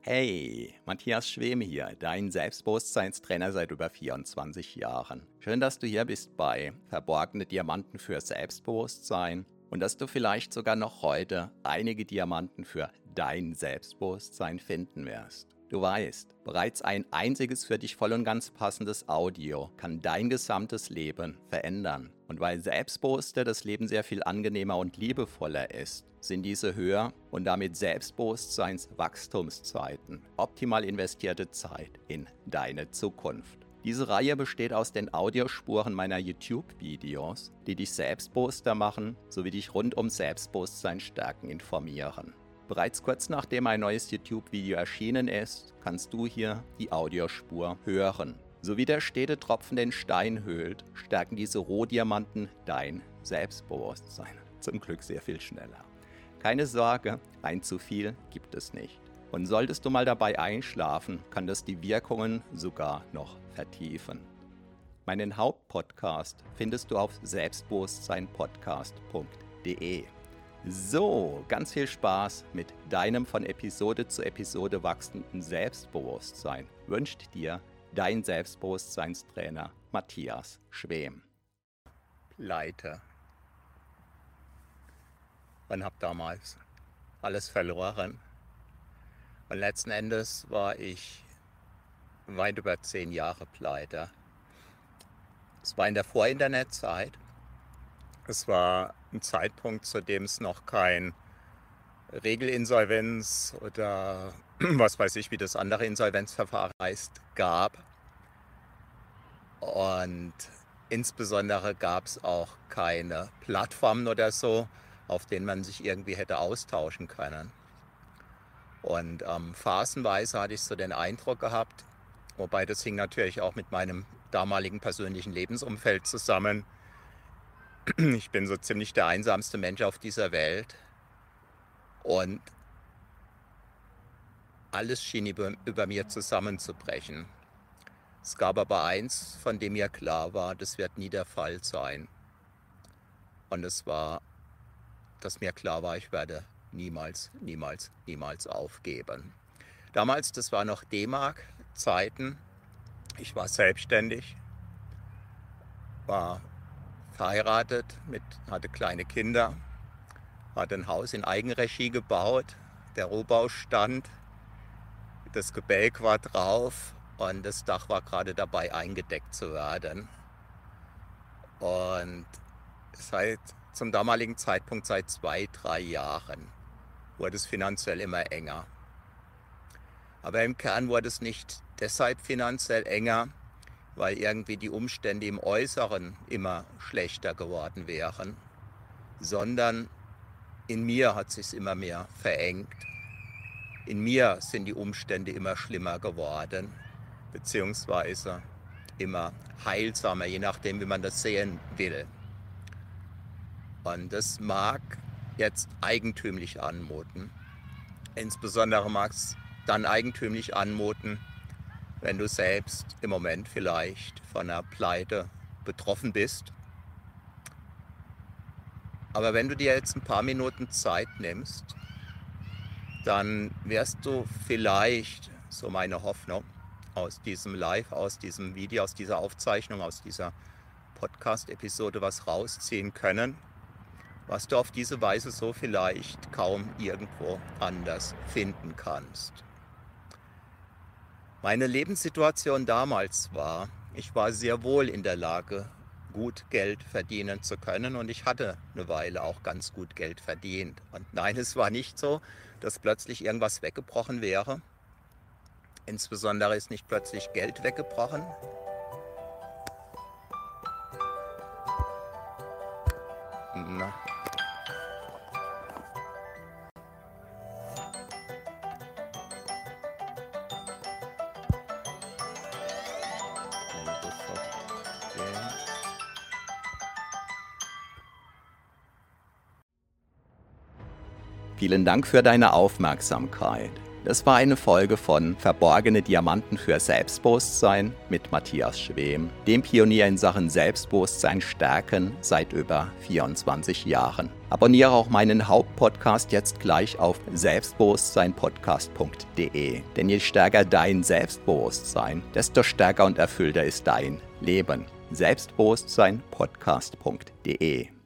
Hey, Matthias Schwem hier, dein Selbstbewusstseinstrainer seit über 24 Jahren. Schön, dass du hier bist bei Verborgene Diamanten für Selbstbewusstsein und dass du vielleicht sogar noch heute einige Diamanten für dein Selbstbewusstsein finden wirst. Du weißt, bereits ein einziges für dich voll und ganz passendes Audio kann dein gesamtes Leben verändern. Und weil Selbstbewusster das Leben sehr viel angenehmer und liebevoller ist, sind diese Höher- und damit Selbstbewusstseinswachstumszeiten optimal investierte Zeit in deine Zukunft. Diese Reihe besteht aus den Audiospuren meiner YouTube-Videos, die dich selbstbewusster machen, sowie dich rund um Selbstbewusstsein stärken informieren. Bereits kurz nachdem ein neues YouTube-Video erschienen ist, kannst du hier die Audiospur hören. So wie der stete Tropfen den Stein höhlt, stärken diese Rohdiamanten dein Selbstbewusstsein. Zum Glück sehr viel schneller. Keine Sorge, ein zu viel gibt es nicht. Und solltest du mal dabei einschlafen, kann das die Wirkungen sogar noch vertiefen. Meinen Hauptpodcast findest du auf selbstbewusstseinpodcast.de. So, ganz viel Spaß mit deinem von Episode zu Episode wachsenden Selbstbewusstsein wünscht dir dein Selbstbewusstseinstrainer Matthias Schwem. Pleite. Und habe damals alles verloren. Und letzten Endes war ich weit über 10 Jahre pleite. Es war in der Vor-Internet-Zeit. Es war ein Zeitpunkt, zu dem es noch kein Regelinsolvenz oder was weiß ich, wie das andere Insolvenzverfahren heißt, gab. Und insbesondere gab es auch keine Plattformen oder so, auf denen man sich irgendwie hätte austauschen können. Und phasenweise hatte ich so den Eindruck gehabt, wobei das hing natürlich auch mit meinem damaligen persönlichen Lebensumfeld zusammen. Ich bin so ziemlich der einsamste Mensch auf dieser Welt und alles schien über mir zusammenzubrechen. Es gab aber eins, von dem mir klar war, das wird nie der Fall sein. Und es war, dass mir klar war, ich werde niemals aufgeben. Damals, das war noch D-Mark-Zeiten. Ich war selbstständig, war verheiratet, hatte kleine Kinder, hatte ein Haus in Eigenregie gebaut, der Rohbau stand, das Gebälk war drauf und das Dach war gerade dabei eingedeckt zu werden. Und zum damaligen Zeitpunkt, seit 2-3 Jahren, wurde es finanziell immer enger. Aber im Kern wurde es nicht deshalb finanziell enger, weil irgendwie die Umstände im Äußeren immer schlechter geworden wären, sondern in mir hat es sich immer mehr verengt. In mir sind die Umstände immer schlimmer geworden, beziehungsweise immer heilsamer, je nachdem, wie man das sehen will. Und das mag jetzt eigentümlich anmuten. Insbesondere mag es dann eigentümlich anmuten, wenn du selbst im Moment vielleicht von einer Pleite betroffen bist. Aber wenn du dir jetzt ein paar Minuten Zeit nimmst, dann wirst du vielleicht, so meine Hoffnung, aus diesem Live, aus diesem Video, aus dieser Aufzeichnung, aus dieser Podcast-Episode was rausziehen können, was du auf diese Weise so vielleicht kaum irgendwo anders finden kannst. Meine Lebenssituation damals war, ich war sehr wohl in der Lage, gut Geld verdienen zu können und ich hatte eine Weile auch ganz gut Geld verdient. Und nein, es war nicht so, dass plötzlich irgendwas weggebrochen wäre. Insbesondere ist nicht plötzlich Geld weggebrochen. Na. Vielen Dank für deine Aufmerksamkeit. Das war eine Folge von Verborgene Diamanten für Selbstbewusstsein mit Matthias Schwem, dem Pionier in Sachen Selbstbewusstsein stärken seit über 24 Jahren. Abonniere auch meinen Hauptpodcast jetzt gleich auf selbstbewusstseinpodcast.de. Denn je stärker dein Selbstbewusstsein, desto stärker und erfüllter ist dein Leben. Selbstbewusstseinpodcast.de